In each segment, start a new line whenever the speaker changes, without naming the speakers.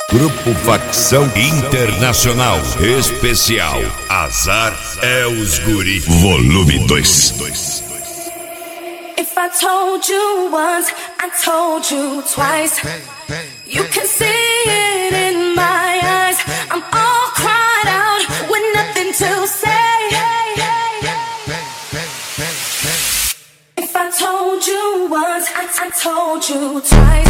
Grupo Facção Internacional Especial Azar é os Guri Volume 2.
If I told you once, I told you twice. You can see it in my eyes. I'm all cried out with nothing to say. If I told you once, I told you twice.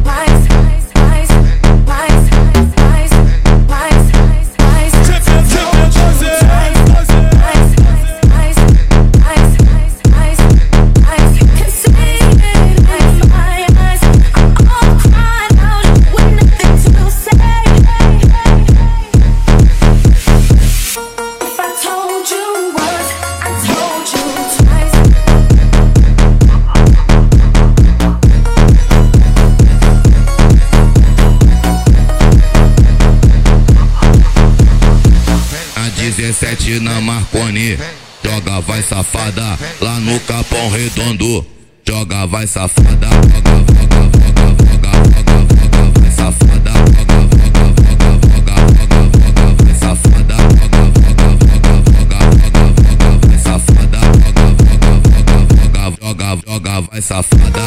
A 17 na Marconi, joga vai safada, lá no Capão Redondo, joga vai safada, joga vai safada, vai safada, vai safada, joga vai safada.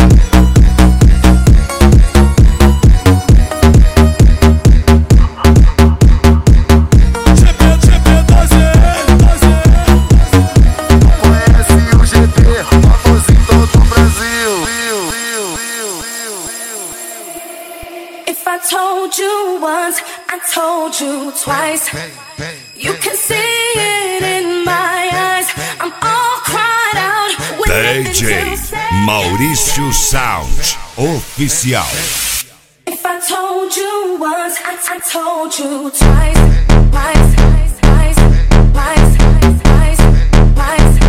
If I told you once, I told you twice. You can see it in my eyes. I'm all cried out with
DJ
nothing to say.
Maurício Sound Oficial.
If I told you once, I told you twice.